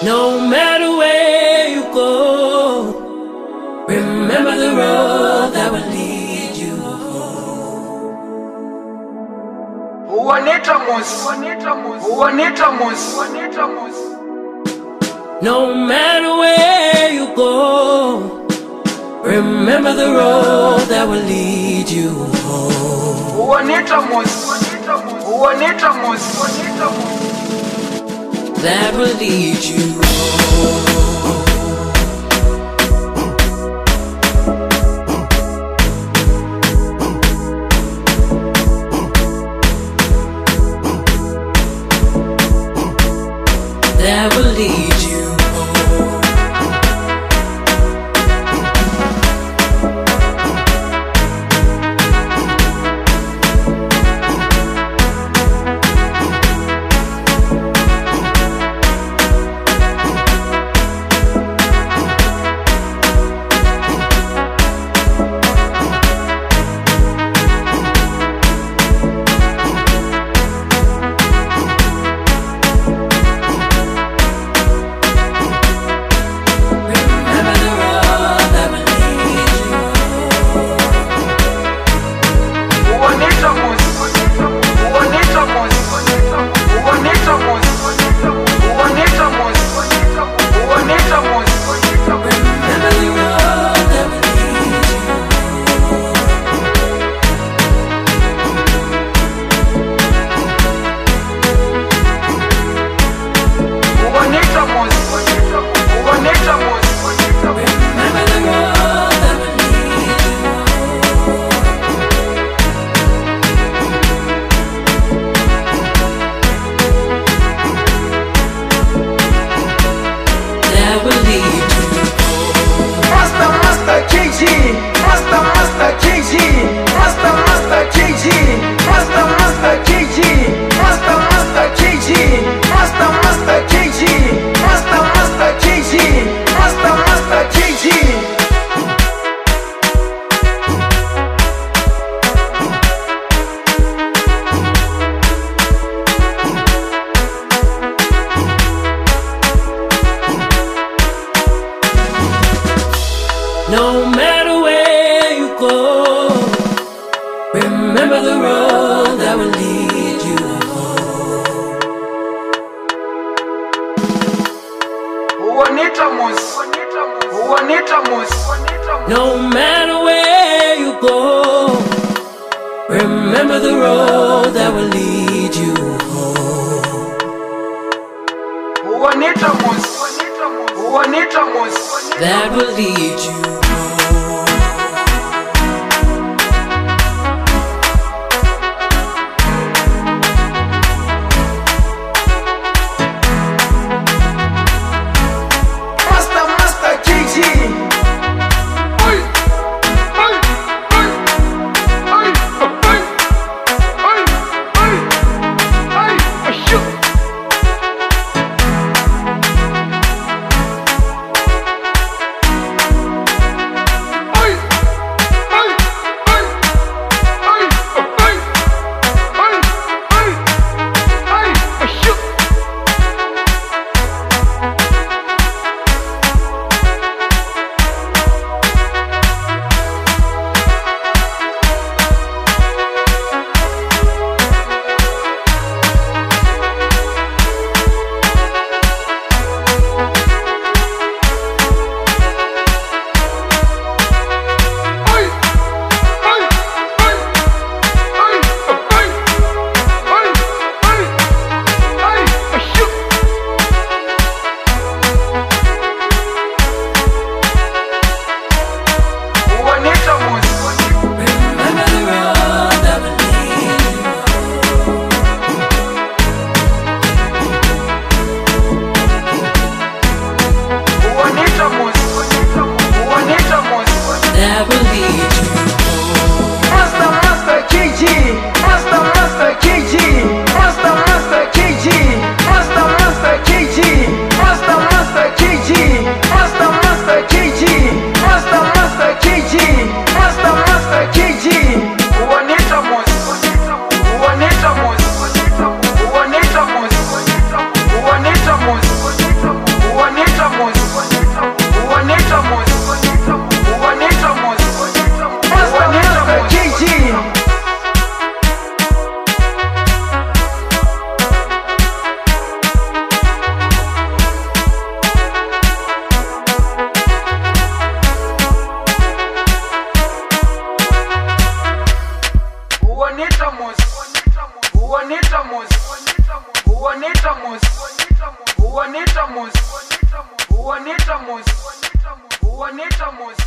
No matter where you go, remember the road that will lead you home. No matter where you go, remember the road that will lead you home. That will lead you home. That will lead you home. No matter where you go, remember the road that will lead you home. No matter where you go, remember the road that will lead you home. That will lead you home. Juanita Mus.